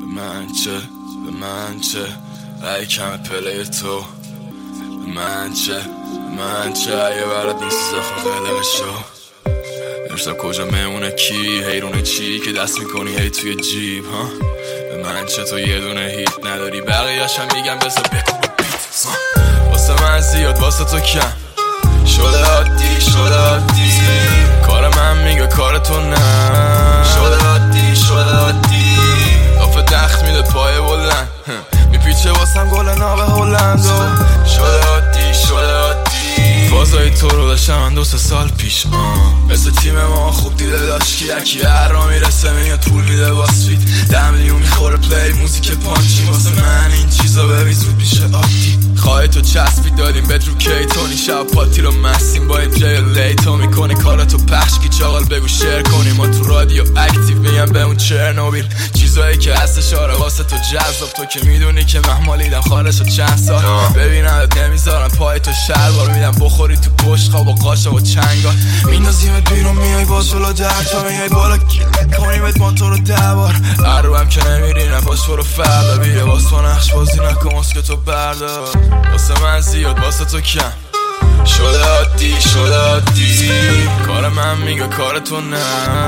به من چه ای کم پلیر تو، به من چه ای برات نیست زخم قلق شو. امشب کجا میمونه کی، حیرونه چی که دست میکنی هی توی جیب ها. به من چه تو یه دونه هیت نداری، بقیه‌اش هم میگم بذار بکن بیت. واسه من زیاد واسه تو کم شده عادی کار من میگه کار تو نه. شده عادی لافه دخت میده پای بلند میپیچه واسم گل ناب هلند. شده عادی فازای تو رو داشتم من 2-3 سال پیش مثل تیم ما خوب دیده داشت که یکی هر را میرسه میاد پول میده واسفیت 10 میلیون میخوره پلی موزیک پانچی. واسه من این چیزا ببین زود میشه عادی. خواهی تو چسبی دادیم بد رو کیتونی شب پاتی رو مستیم با این جای لیتو میکنه کاراتو پخش کی چاقال بگو شیر کنیم. ما تو رادیو اکتیو میگم به اون چرنوبیل چیزایی که هستش آره واسه تو جذاب. تو که میدونی که محمالیدم خارج چند سال ببینمت نمیذارم پای تو شلوار میدم بخوری تو پشت خواب و قاشق و چنگال میندازیمت بیرون میای باز جلو در تا میای بالا کنیمت ما تو رو 10 بار هر هم که نمیری نپاش برو فردا بیه باز تو نقش بازی نکن مسکه تو بردار. واسه من زیاد واسه تو کم شده عادی کار من میگه کار تو نه.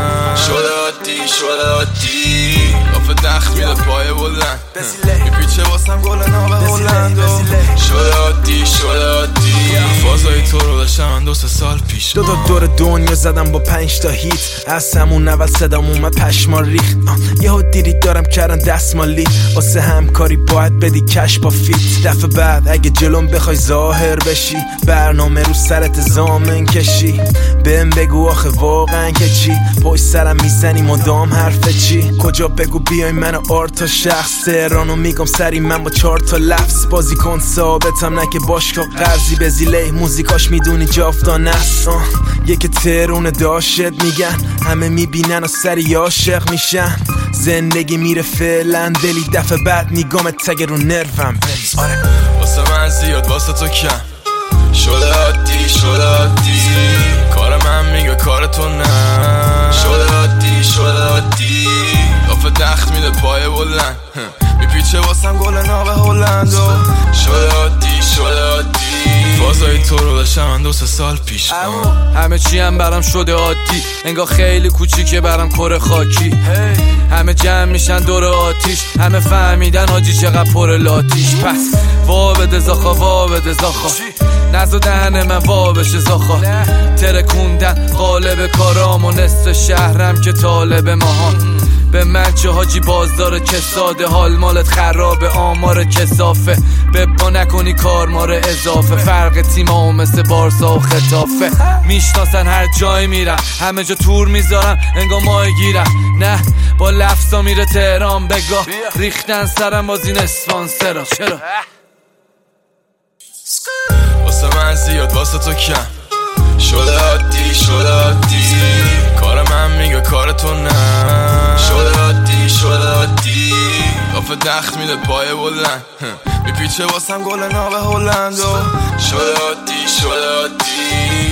شده عادی لافه دخت میده پای بلند میپیچه واسم گل ناب هلند. شده عادی فازای تو رو داشتم من 2-3 سال پیش 2 تا دور دنیا زدم با 5 تا هیت از همون اول صدام اومد پشما ریخت. یهو دیدی دارم کردن دستمالی واسه همکاری باید بدی کش با فیت. دفعه بعد اگه جلوم بخوای ظاهر بشی برنامه رو سرت زامن کشی بهم بگو آخه واقعا که چی پشت سرم میزنی مدام حرف چی کجا بگو بیای منو آرتا شخص تهرانو میگم سری من با 4 تا لفظ بازی کن ثابتم نه که باشگاه قرضی به زیله موزیکاش میدونی جافتانه است. یکی ترونه داشت میگن همه میبینن و سری عاشق میشن زندگی میره فعلا دلی دفعه بعد نگامت تگه رو نروم بریز. واسه من زیاد واسه تو کم شده عادی کار من میگه کار تو نه. شده عادی لافه دخت میده پای بلند میپیچه واسم گل ناب هلند. شده عادی فازای تو رو داشتم من 2-3 سال پیش همه چی هم برام شده عادی انگار خیلی کوچیکه برام کره خاکی. همه جمع میشن دور آتیش همه فهمیدن حاجی چقدر پر لاتیش. پس وا بده زاخا نزو دهن من وا بشه زاخا ترکوندن قالب کارام و نصف شهرم که طالب ماهان. به من چه حاجی بازدار کساده حال مالت خرابه آمار کسافه ببا نکنی کارمار اضافه فرق تیمام مثل بارسا و خطافه میشناسن هر جای میرم همه جا تور میذارم انگار ماه گیرم نه با لفظا میره تهران بگاه ریختن سرم باز این اسپانسرا چرا. واسه من زیاد واسه تو کم شده عادی کار من میگه کار تو نه. شده عادی لافه دخت میده پای بلند میپیچه واسم گل ناب هلند. شده عادی